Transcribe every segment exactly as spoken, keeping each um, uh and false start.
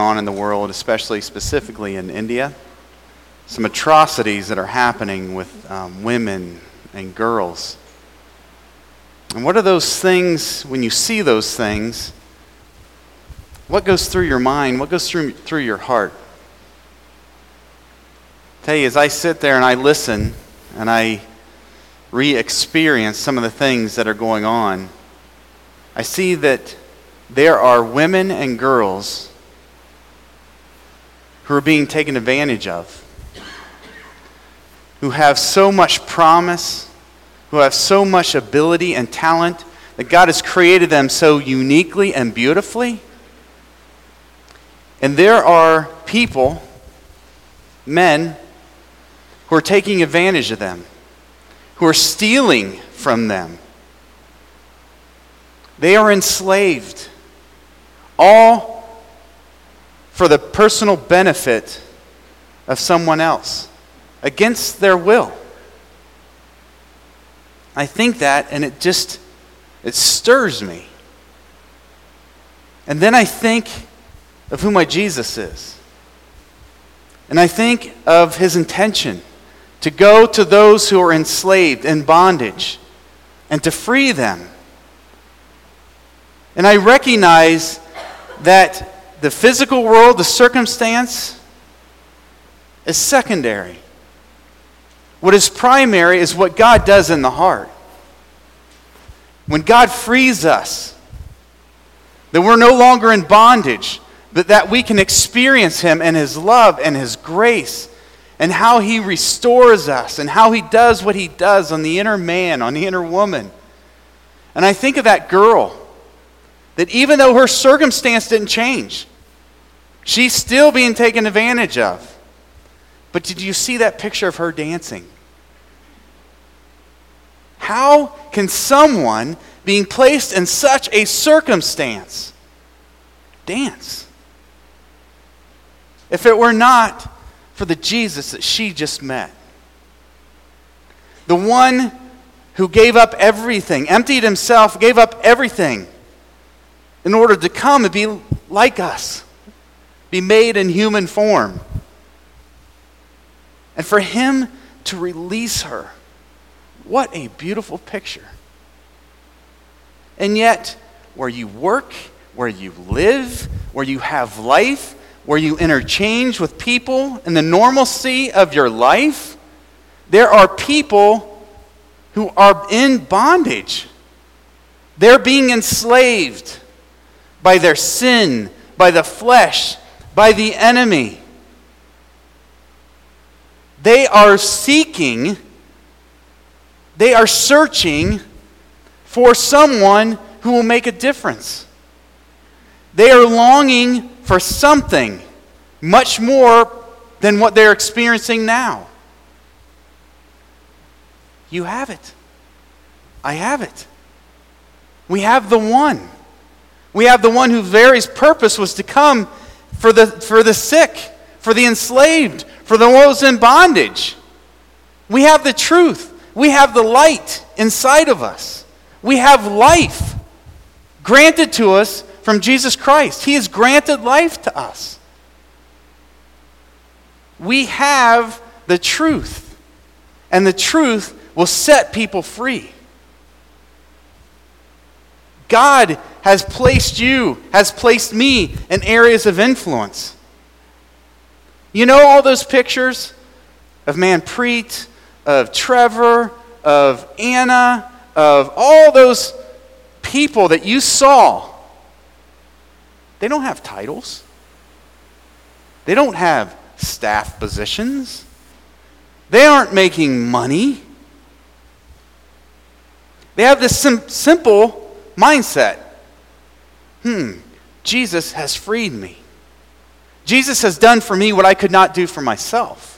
on in the world, especially specifically in India. Some atrocities that are happening with um, women and girls. And what are those things, when you see those things, what goes through your mind? What goes through through your heart? I tell you, as I sit there and I listen and I re-experience some of the things that are going on, I see that there are women and girls who are being taken advantage of, who have so much promise, who have so much ability and talent, that God has created them so uniquely and beautifully. And there are people, men, who are taking advantage of them, who are stealing from them. They are enslaved, all for the personal benefit of someone else, against their will. I think that, and it just, it stirs me. And then I think of who my Jesus is. And I think of his intention to go to those who are enslaved in bondage and to free them. And I recognize that the physical world, the circumstance, is secondary. What is primary is what God does in the heart. When God frees us, that we're no longer in bondage, but that we can experience him and his love and his grace and how he restores us and how he does what he does on the inner man, on the inner woman. And I think of that girl, that even though her circumstance didn't change, she's still being taken advantage of. But did you see that picture of her dancing? How can someone being placed in such a circumstance dance? If it were not for the Jesus that she just met. The one who gave up everything, emptied himself, gave up everything in order to come and be like us, be made in human form. And for him to release her, what a beautiful picture. And yet, where you work, where you live, where you have life, where you interchange with people in the normalcy of your life, there are people who are in bondage. They're being enslaved by their sin, by the flesh, by the enemy. They are seeking, they are searching for someone who will make a difference. They are longing for something much more than what they're experiencing now. You have it. I have it. We have the one. We have the one whose very purpose was to come for the, for the sick, for the enslaved, for those in bondage. We have the truth. We have the light inside of us. We have life granted to us from Jesus Christ. He has granted life to us. We have the truth, and the truth will set people free. God has placed you, has placed me in areas of influence. You know all those pictures of Manpreet, of Trevor, of Anna, of all those people that you saw? They don't have titles. They don't have staff positions. They aren't making money. They have this sim- simple mindset. Hmm, Jesus has freed me. Jesus has done for me what I could not do for myself.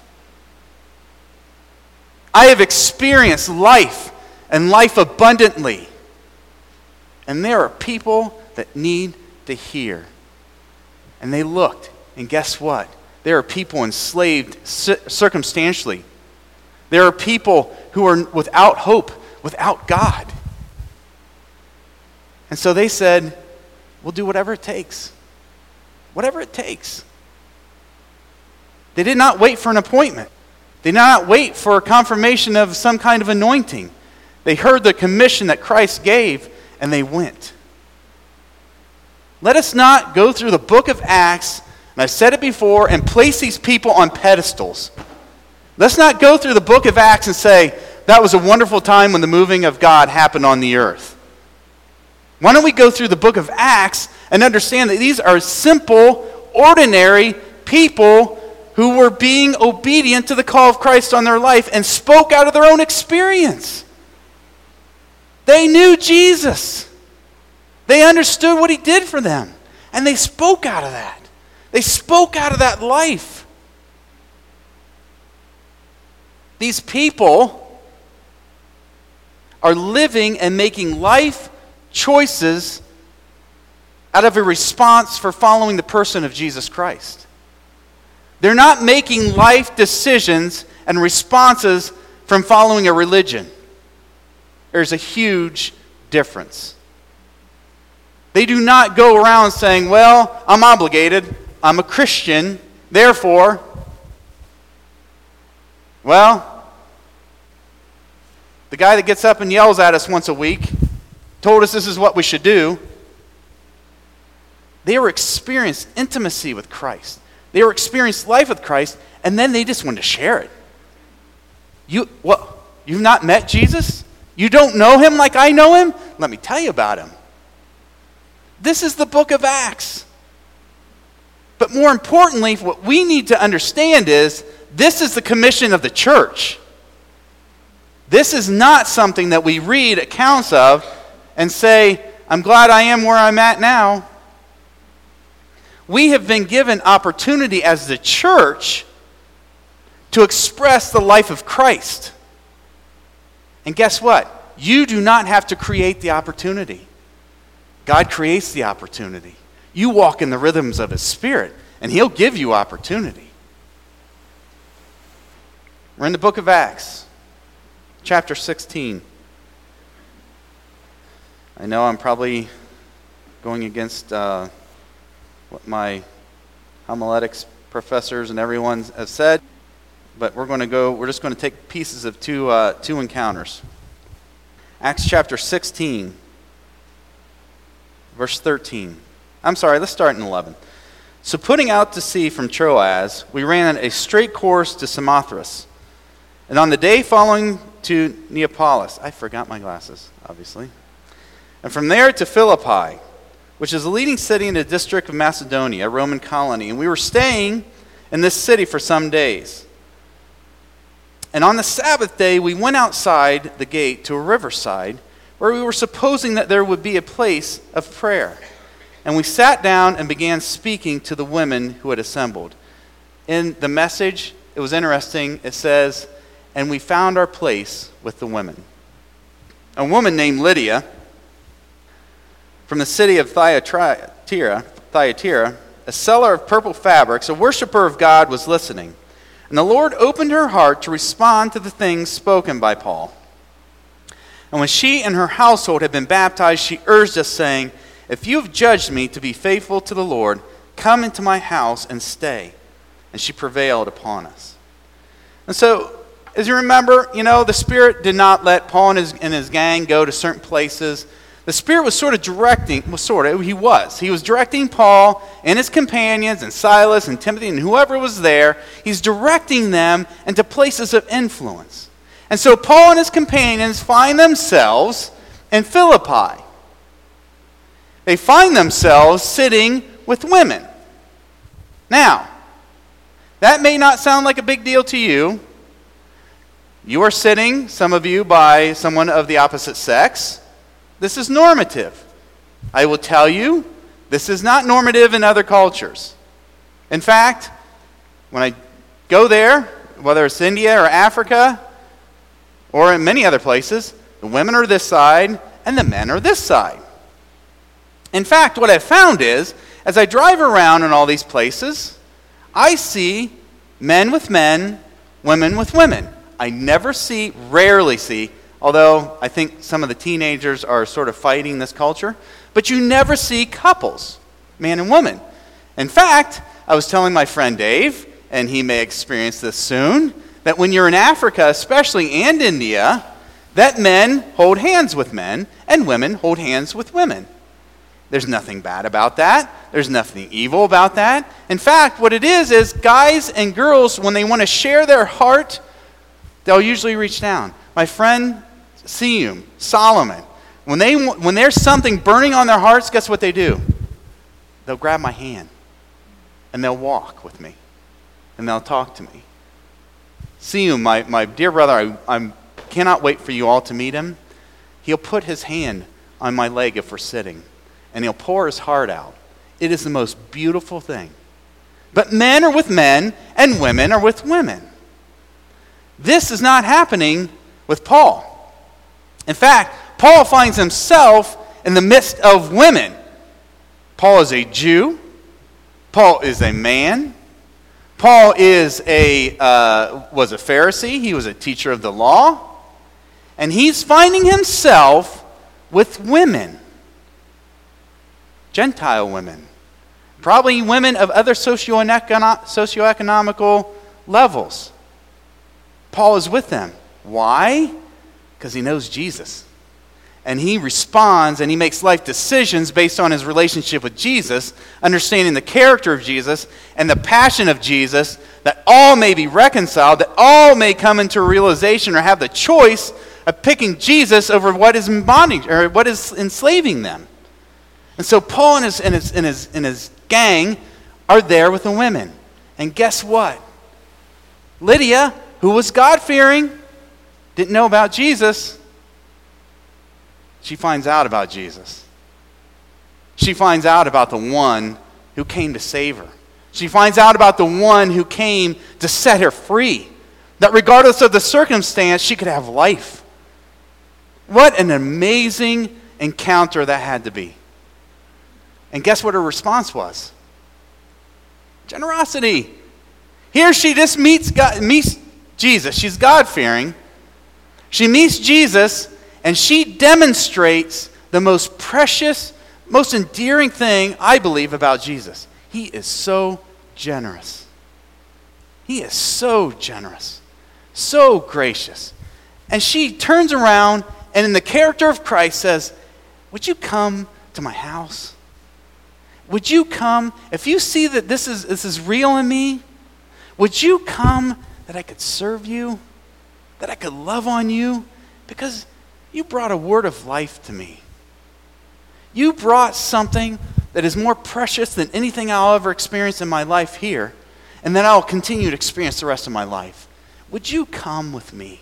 I have experienced life and life abundantly. And there are people that need to hear. And they looked, and guess what? There are people enslaved circumstantially. There are people who are without hope, without God. And so they said, we'll do whatever it takes. whatever it takes. They did not wait for an appointment. They did not wait for a confirmation of some kind of anointing. They heard the commission that Christ gave, and they went. Let us not go through the book of Acts, and I've said it before, and place these people on pedestals. Let's not go through the book of Acts and say, that was a wonderful time when the moving of God happened on the earth. Why don't we go through the book of Acts and understand that these are simple, ordinary people who were being obedient to the call of Christ on their life and spoke out of their own experience. They knew Jesus. They understood what he did for them. And they spoke out of that. They spoke out of that life. These people are living and making life choices out of a response for following the person of Jesus Christ. They're not making life decisions and responses from following a religion. There's a huge difference. They do not go around saying, well, I'm obligated, I'm a Christian, therefore, well, the guy that gets up and yells at us once a week told us this is what we should do. They were experienced intimacy with Christ. They were experienced life with Christ, and then they just wanted to share it. You, what? You've not met Jesus? You don't know him like I know him? Let me tell you about him. This is the book of Acts. But more importantly, what we need to understand is this is the commission of the church. This is not something that we read accounts of and say, I'm glad I am where I'm at now. We have been given opportunity as the church to express the life of Christ. And guess what? You do not have to create the opportunity. God creates the opportunity. You walk in the rhythms of his Spirit, and he'll give you opportunity. We're in the book of Acts, chapter sixteen. I know I'm probably going against uh, what my homiletics professors and everyone have said, but we're going to go. We're just going to take pieces of two uh, two encounters. Acts chapter sixteen, verse thirteen. I'm sorry. Let's start in eleven. So putting out to sea from Troas, we ran a straight course to Samothrace, and on the day following to Neapolis, I forgot my glasses, obviously, and from there to Philippi, which is a leading city in the district of Macedonia, a Roman colony. And we were staying in this city for some days. And on the Sabbath day, we went outside the gate to a riverside where we were supposing that there would be a place of prayer. And we sat down and began speaking to the women who had assembled. In the Message, it was interesting. It says, and we found our place with the women. A woman named Lydia, from the city of Thyatira, Thyatira, a seller of purple fabrics, a worshiper of God, was listening. And the Lord opened her heart to respond to the things spoken by Paul. And when she and her household had been baptized, she urged us, saying, if you have judged me to be faithful to the Lord, come into my house and stay. And she prevailed upon us. And so, as you remember, you know, the Spirit did not let Paul and his, and his gang go to certain places. The Spirit was sort of directing, well, sort of, he was. He was directing Paul and his companions and Silas and Timothy and whoever was there. He's directing them into places of influence. And so Paul and his companions find themselves in Philippi. They find themselves sitting with women. Now, that may not sound like a big deal to you. You are sitting, some of you, by someone of the opposite sex. This is normative. I will tell you, this is not normative in other cultures. In fact, when I go there, whether it's India or Africa or in many other places, the women are this side and the men are this side. In fact, what I've found is, as I drive around in all these places, I see men with men, women with women. I never see, rarely see, although I think some of the teenagers are sort of fighting this culture, but you never see couples, man and woman. In fact, I was telling my friend Dave, and he may experience this soon, that when you're in Africa especially, and India, that men hold hands with men and women hold hands with women. There's nothing bad about that. There's nothing evil about that. In fact, what it is is guys and girls, when they want to share their heart, they'll usually reach down. My friend Seyum, Solomon, when they when there's something burning on their hearts, guess what they do? They'll grab my hand and they'll walk with me and they'll talk to me. Seyum, my, my dear brother, I I'm, cannot wait for you all to meet him. He'll put his hand on my leg if we're sitting, and he'll pour his heart out. It is the most beautiful thing. But men are with men, and women are with women. This is not happening with Paul. In fact, Paul finds himself in the midst of women. Paul is a Jew. Paul is a man. Paul is a uh, was a Pharisee. He was a teacher of the law. And he's finding himself with women. Gentile women. Probably women of other socioecono- socioeconomical levels. Paul is with them. Why? Because he knows Jesus. And he responds and he makes life decisions based on his relationship with Jesus, understanding the character of Jesus and the passion of Jesus, that all may be reconciled, that all may come into a realization or have the choice of picking Jesus over what is bondage or what is enslaving them. And so Paul and his, and his, and his, and his gang are there with the women. And guess what? Lydia, who was God-fearing, didn't know about Jesus. She finds out about Jesus. She finds out about the one who came to save her. She finds out about the one who came to set her free. That regardless of the circumstance, she could have life. What an amazing encounter that had to be. And guess what her response was? Generosity. Here she just meets God, meets Jesus. She's God-fearing. She meets Jesus, and she demonstrates the most precious, most endearing thing, I believe, about Jesus. He is so generous. He is so generous, so gracious. And she turns around and in the character of Christ says, would you come to my house? Would you come, if you see that this is, this is real in me, would you come that I could serve you, that I could love on you? Because you brought a word of life to me. You brought something that is more precious than anything I'll ever experience in my life here, and that I'll continue to experience the rest of my life. Would you come with me?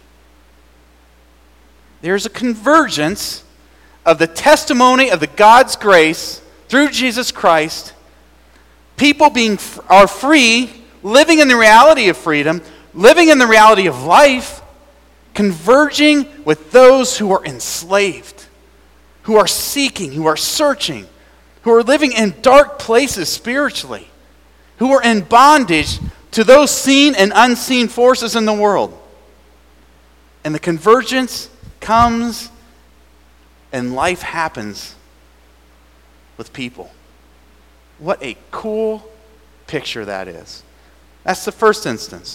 There's a convergence of the testimony of the God's grace through Jesus Christ, people being are free, living in the reality of freedom, living in the reality of life, converging with those who are enslaved, who are seeking, who are searching, who are living in dark places spiritually, who are in bondage to those seen and unseen forces in the world. And the convergence comes and life happens with people. What a cool picture that is. That's the first instance.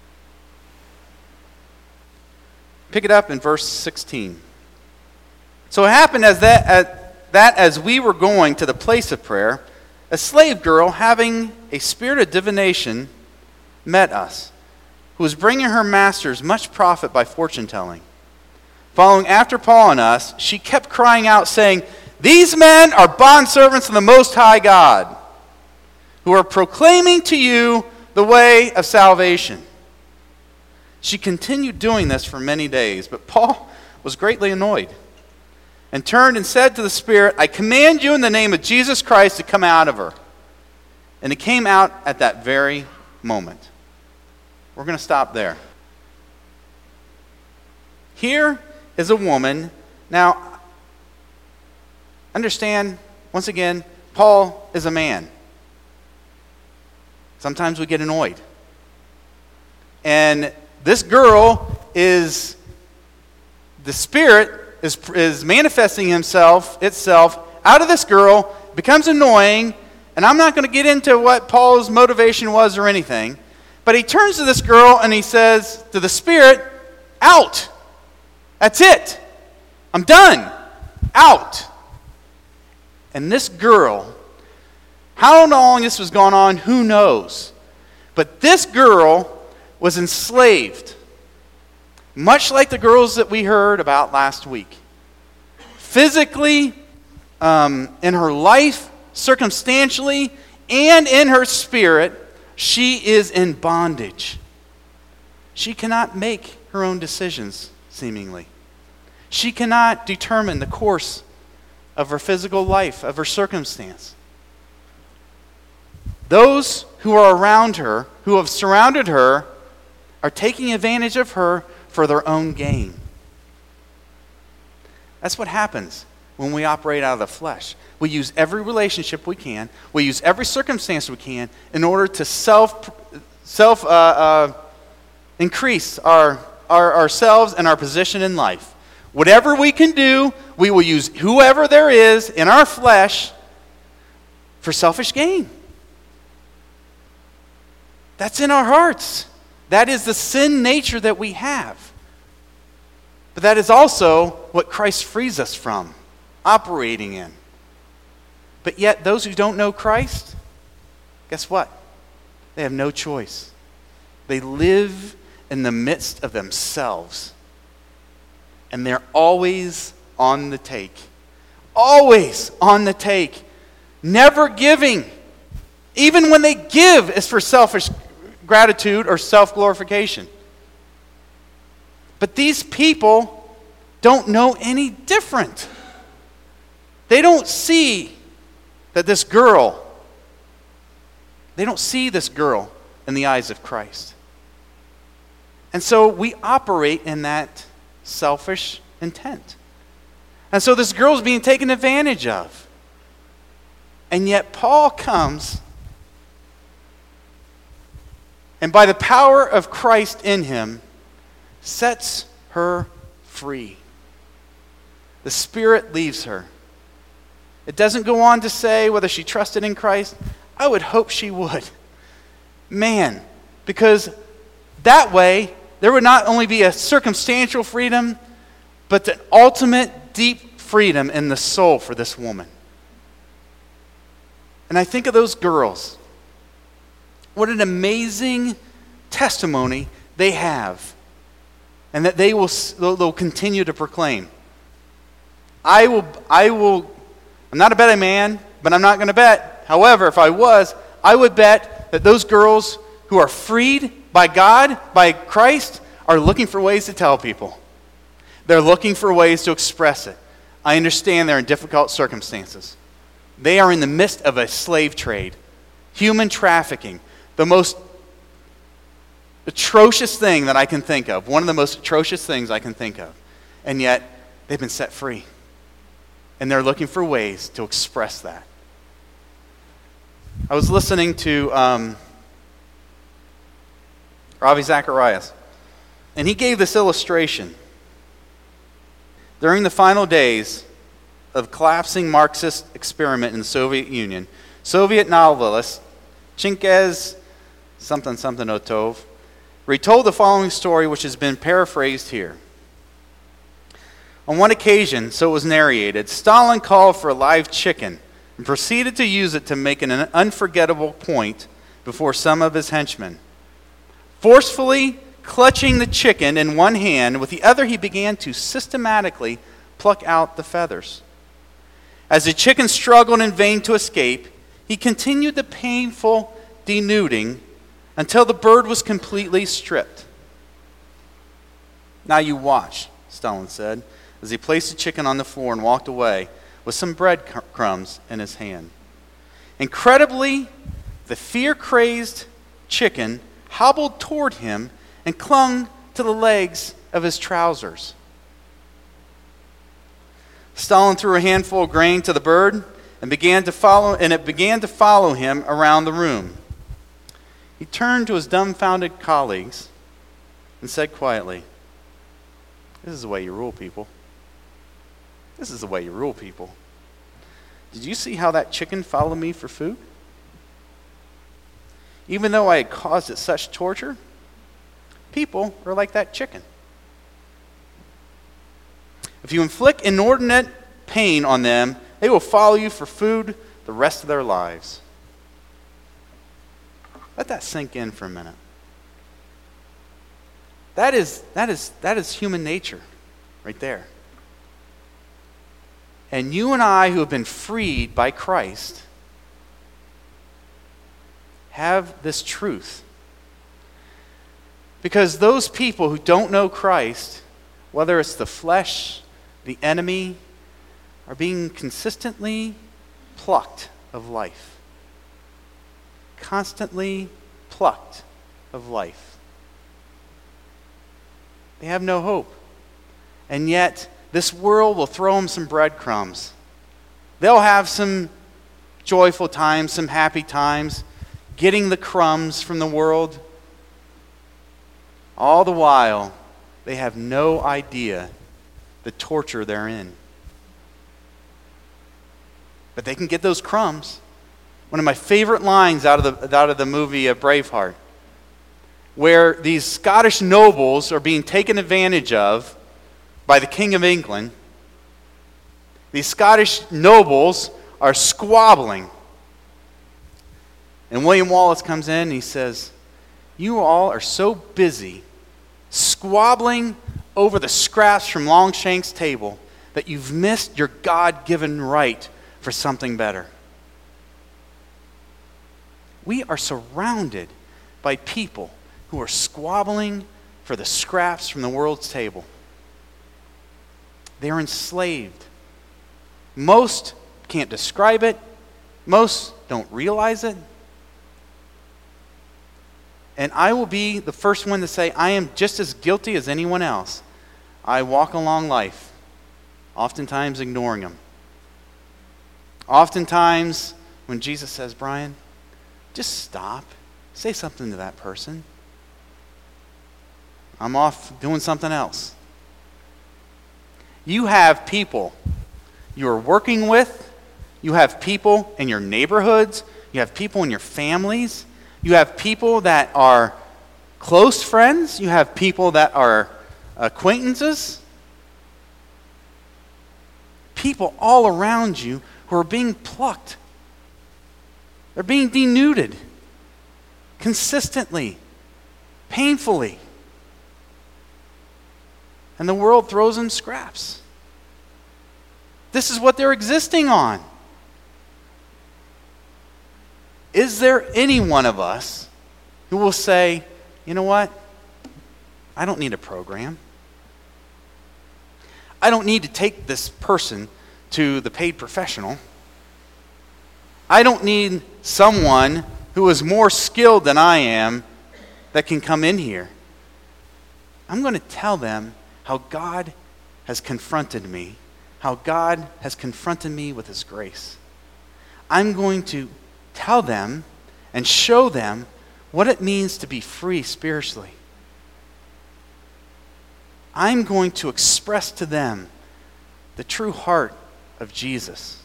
Pick it up in verse sixteen. So it happened as that, as, that as we were going to the place of prayer, a slave girl having a spirit of divination met us, who was bringing her masters much profit by fortune telling. Following after Paul and us, she kept crying out, saying, these men are bondservants of the Most High God, who are proclaiming to you the way of salvation. She continued doing this for many days, but Paul was greatly annoyed and turned and said to the Spirit, I command you in the name of Jesus Christ to come out of her. And it came out at that very moment. We're going to stop there. Here is a woman. Now, understand, once again, Paul is a man. Sometimes we get annoyed. And this girl is, the Spirit is, is manifesting himself, itself, out of this girl, becomes annoying, And I'm not going to get into what Paul's motivation was or anything, but he turns to this girl and he says to the Spirit, out. That's it. I'm done. Out. And this girl, how long this was going on, who knows? But this girl was enslaved, much like the girls that we heard about last week. Physically, um, in her life, circumstantially, and in her spirit, she is in bondage. She cannot make her own decisions, seemingly. She cannot determine the course of her physical life, of her circumstance. Those who are around her, who have surrounded her, are taking advantage of her for their own gain. That's what happens when we operate out of the flesh. We use every relationship we can, we use every circumstance we can in order to self, self uh, uh, increase our, our ourselves and our position in life. Whatever we can do, we will use whoever there is in our flesh for selfish gain. That's in our hearts. That is the sin nature that we have. But that is also what Christ frees us from, operating in. But yet, those who don't know Christ, guess what? They have no choice. They live in the midst of themselves. And they're always on the take. Always on the take. Never giving. Even when they give, it's for selfish gratitude or self-glorification. But these people don't know any different. They don't see that this girl, they don't see this girl in the eyes of Christ. And so we operate in that selfish intent. And so this girl is being taken advantage of. And yet Paul comes, and by the power of Christ in him, sets her free. The Spirit leaves her. It doesn't go on to say whether she trusted in Christ. I would hope she would. Man, because that way there would not only be a circumstantial freedom, but the ultimate deep freedom in the soul for this woman. And I think of those girls. What an amazing testimony they have, and that they will they'll continue to proclaim. I will, I will, I'm not a betting man, but I'm not going to bet. However, if I was, I would bet that those girls who are freed by God, by Christ, are looking for ways to tell people. They're looking for ways to express it. I understand they're in difficult circumstances. They are in the midst of a slave trade, human trafficking, the most atrocious thing that I can think of, one of the most atrocious things I can think of. And yet, they've been set free. And they're looking for ways to express that. I was listening to um, Ravi Zacharias, and he gave this illustration. During the final days of collapsing Marxist experiment in the Soviet Union, Soviet novelist Chinkez something something Otov retold the following story, which has been paraphrased here. On one occasion, so it was narrated, Stalin called for a live chicken and proceeded to use it to make an unforgettable point before some of his henchmen. Forcefully clutching the chicken in one hand, with the other he began to systematically pluck out the feathers. As the chicken struggled in vain to escape, he continued the painful denuding until the bird was completely stripped. Now you watch, Stalin said, as he placed the chicken on the floor and walked away with some bread crumbs in his hand. Incredibly, the fear-crazed chicken hobbled toward him and clung to the legs of his trousers. Stalin threw a handful of grain to the bird and began to follow, and it began to follow him around the room. He turned to his dumbfounded colleagues and said quietly, "This is the way you rule people. This is the way you rule people. Did you see how that chicken followed me for food? even though I had caused it such torture, people are like that chicken. If you inflict inordinate pain on them, they will follow you for food the rest of their lives. Let that sink in for a minute. That is, that is, that is human nature right there. And you and I, who have been freed by Christ, have this truth. Because those people who don't know Christ, whether it's the flesh, the enemy, are being consistently plucked of life. Constantly plucked of life. They have no hope. And yet, this world will throw them some breadcrumbs. They'll have some joyful times, some happy times, getting the crumbs from the world. All the while, they have no idea the torture they're in. But they can get those crumbs. One of my favorite lines out of the, out of the movie uh, Braveheart, where these Scottish nobles are being taken advantage of by the King of England. These Scottish nobles are squabbling. And William Wallace comes in and he says, "You all are so busy squabbling over the scraps from Longshanks' table that you've missed your God-given right for something better." We are surrounded by people who are squabbling for the scraps from the world's table. They are enslaved. Most can't describe it. Most don't realize it. And I will be the first one to say, I am just as guilty as anyone else. I walk along life, oftentimes ignoring them. Oftentimes, when Jesus says, "Brian, just stop. Say something to that person," I'm off doing something else. You have people you are working with. You have people in your neighborhoods. You have people in your families. You have people that are close friends. You have people that are acquaintances. People all around you who are being plucked. They're being denuded consistently, painfully. And the world throws them scraps. This is what they're existing on. Is there any one of us who will say, "You know what? I don't need a program. I don't need to take this person to the paid professional. I don't need someone who is more skilled than I am that can come in here. I'm going to tell them how God has confronted me, how God has confronted me with His grace. I'm going to tell them and show them what it means to be free spiritually. I'm going to express to them the true heart of Jesus."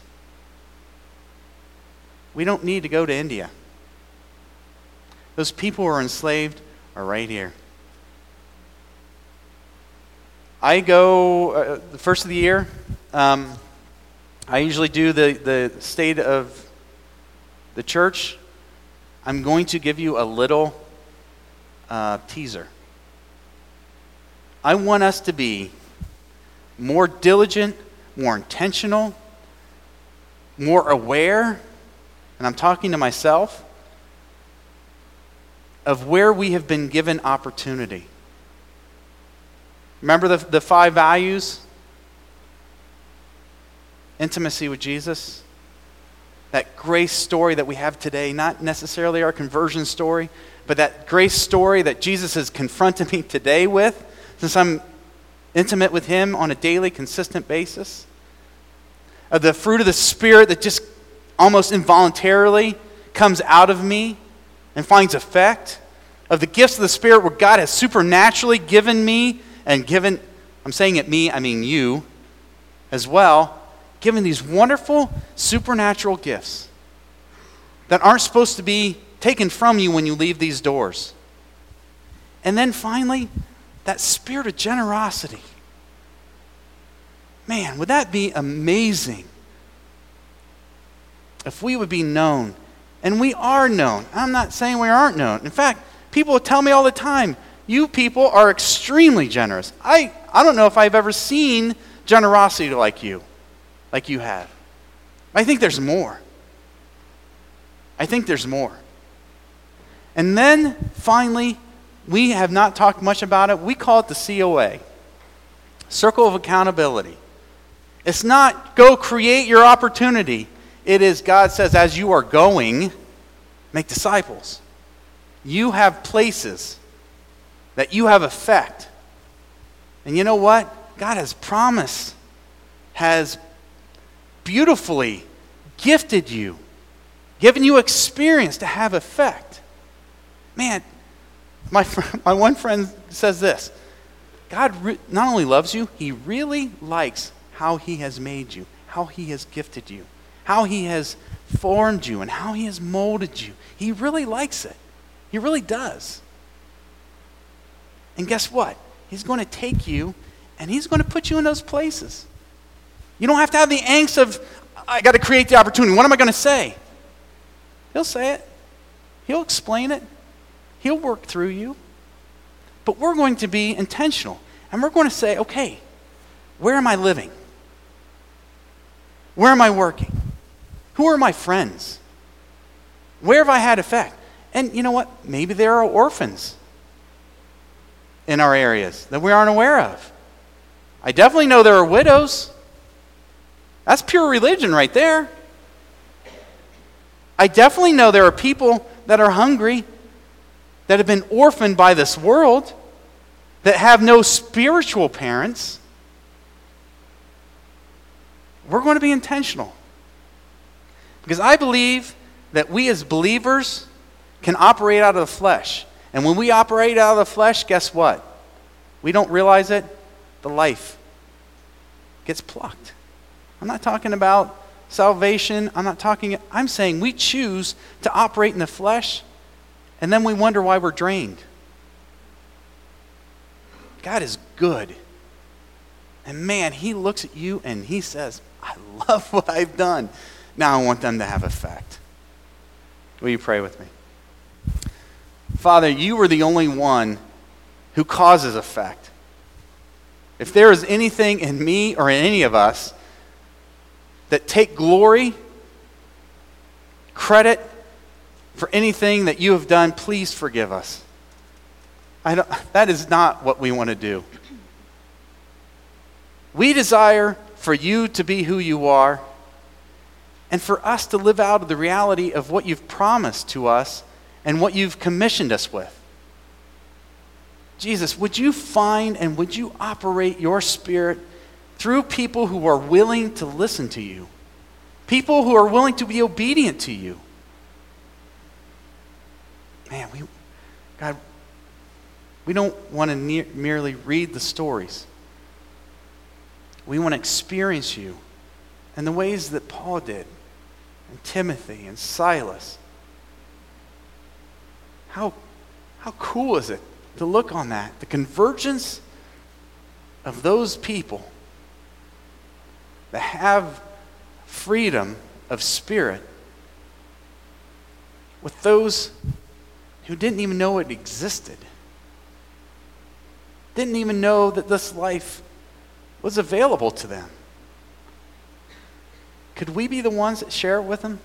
We don't need to go to India. Those people who are enslaved are right here. I go, uh, the first of the year, um, I usually do the, the state of the church. I'm going to give you a little uh, teaser. I want us to be more diligent, more intentional, more aware, and I'm talking to myself, of where we have been given opportunity. Remember the, the five values? Intimacy with Jesus. That grace story that we have today, not necessarily our conversion story, but that grace story that Jesus has confronted me today with, since I'm intimate with Him on a daily, consistent basis. Of the fruit of the Spirit that just almost involuntarily comes out of me and finds effect. Of the gifts of the Spirit where God has supernaturally given me and given, I'm saying it me, I mean you as well, given these wonderful supernatural gifts that aren't supposed to be taken from you when you leave these doors. And then finally, that spirit of generosity. Man, would that be amazing if we would be known? And we are known. I'm not saying we aren't known. In fact, people tell me all the time, you people are extremely generous. I, I don't know if I've ever seen generosity like you, like you have. I think there's more. I think there's more. And then, finally, we have not talked much about it. We call it the C O A, Circle of Accountability. It's not go create your opportunity. It is, God says, as you are going, make disciples. You have places that you have effect. And you know what? God has promised, has beautifully gifted you, given you experience to have effect. Man, my fr- my one friend says this, God re- not only loves you, he really likes how he has made you, how he has gifted you, how he has formed you, and how he has molded you. He really likes it. He really does. And guess what? He's going to take you and he's going to put you in those places. You don't have to have the angst of, I got to create the opportunity. What am I going to say? He'll say it. He'll explain it. He'll work through you. But we're going to be intentional. And we're going to say, okay, where am I living? Where am I working? Who are my friends? Where have I had effect? And you know what? Maybe there are orphans in our areas that we aren't aware of. I definitely know there are widows. That's pure religion right there. I definitely know there are people that are hungry, that have been orphaned by this world, that have no spiritual parents. We're going to be intentional. Because I believe that we as believers can operate out of the flesh. And when we operate out of the flesh, guess what? We don't realize it. The life gets plucked. I'm not talking about salvation. I'm not talking, I'm saying we choose to operate in the flesh, and then we wonder why we're drained. God is good. And man, he looks at you and he says, I love what I've done. Now I want them to have effect. Will you pray with me? Father, you are the only one who causes effect. If there is anything in me or in any of us that take glory, credit for anything that you have done, please forgive us. I don't, that is not what we want to do. We desire for you to be who you are and for us to live out of the reality of what you've promised to us and what you've commissioned us with. Jesus, would you find and would you operate your Spirit through people who are willing to listen to you, people who are willing to be obedient to you? Man, we, God, we don't want to ne- merely read the stories. We want to experience you in the ways that Paul did, and Timothy and Silas. How, how cool is it to look on that? The convergence of those people that have freedom of spirit with those who didn't even know it existed, didn't even know that this life was available to them. Could we be the ones that share it with them?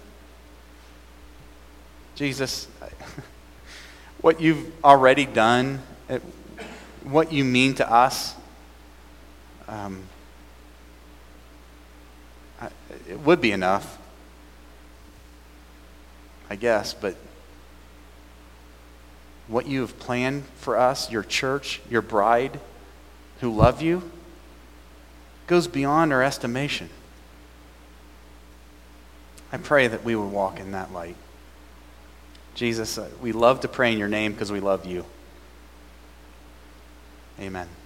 Jesus, what you've already done, what you mean to us, um, it would be enough, I guess, but what you have planned for us, your church, your bride, who love you, goes beyond our estimation. I pray that we would walk in that light. Jesus, we love to pray in your name because we love you. Amen.